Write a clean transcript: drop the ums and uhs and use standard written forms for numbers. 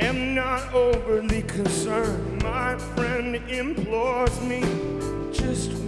am not overly concerned. My friend implores me, just